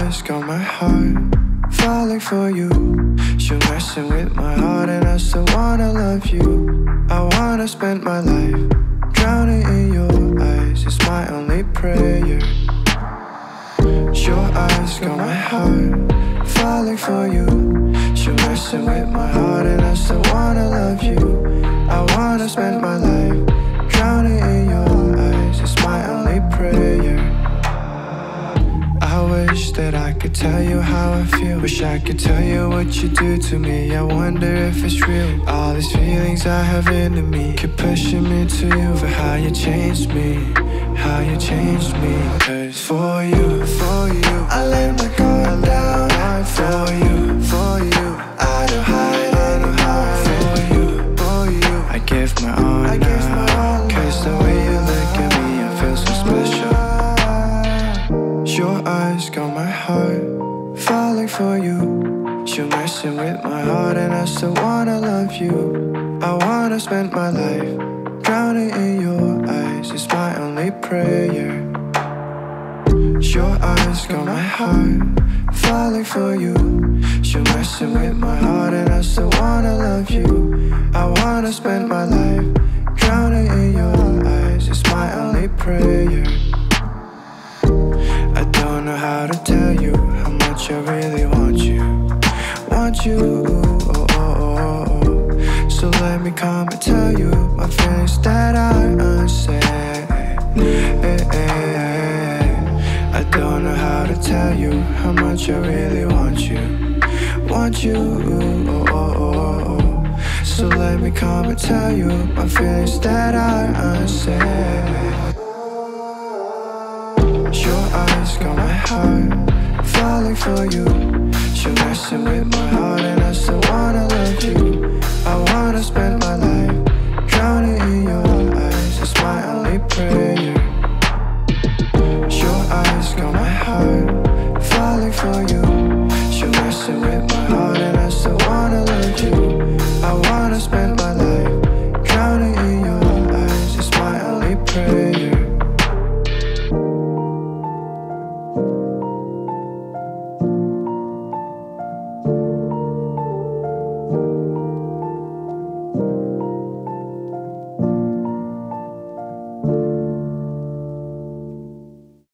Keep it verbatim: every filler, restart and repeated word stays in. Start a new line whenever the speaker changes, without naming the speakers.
eyes got my heart falling for you. You're messing with my heart and I still wanna love you. I wanna spend my life drowning in your eyes. It's my only prayer. Your eyes got my heart falling for you. You're messing with my heart and I still wanna love you. I wanna spend my life drowning in your eyes. It's my only prayer. I wish that I could tell you how I feel. Wish I could tell you what you do to me. I wonder if it's real. All these feelings I have into me keep pushing me to you. For how you changed me, how you changed me. Cause for you, for you, I let my guard down. For you, for you, I don't hide, I don't hide. For you, for you, I give my all, I give my all. Cause the way you look at me, I feel so special. Your eyes got my heart falling for you. You're messing with my heart and I still wanna love you. I wanna spend my life drowning in your eyes. It's my only prayer. Your eyes got my heart falling for you. You're messing with my heart and I still wanna love you. I wanna spend my life drowning in your eyes. It's my only prayer. I don't know how to tell you how much I really want you. Want you, oh, oh, oh, oh. So let me come and tell you my feelings that I unsaid. Hey, hey, hey. I don't know how to tell you how much I really want you. Want you, oh, oh, oh, oh. So let me come and tell you my feelings that I unsaid. Your eyes got my heart falling for you. You're messing with my heart and I